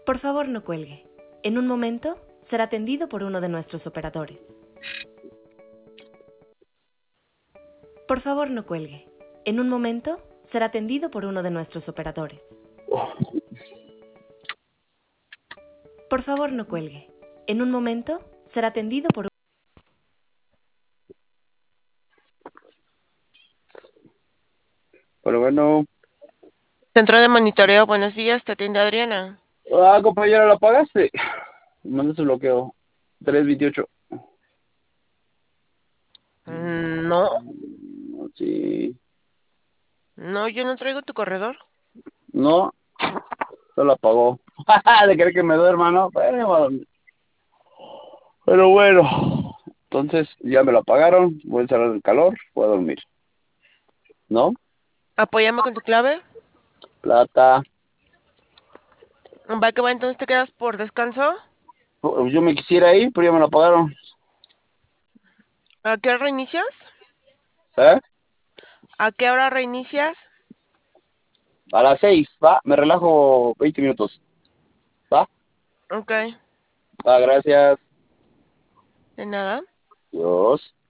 Por favor, no cuelgue. En un momento será atendido por uno de nuestros operadores. Por favor, no cuelgue. En un momento será atendido por uno de nuestros operadores. Por favor, no cuelgue. En un momento será atendido por... Pero bueno. Centro de monitoreo, buenos días, te atiende Adriana. Compañera, ¿la pagaste? Manda su bloqueo. 328. No, Sí. no, yo no traigo tu corredor. No, no la pagó. De querer que me duerma, ¿no? Pero bueno. Entonces, ya me la pagaron. Voy a encerrar el calor. Voy a dormir. ¿No? Apóyame con tu clave. Plata. Va que va, entonces te quedas por descanso. Yo me quisiera ir, pero ya me la pagaron. ¿A qué hora reinicias? ¿Eh? ¿A qué hora reinicias? A las 6, ¿va? Me relajo 20 minutos. ¿Va? Ok, Va, gracias. de nada. Dios.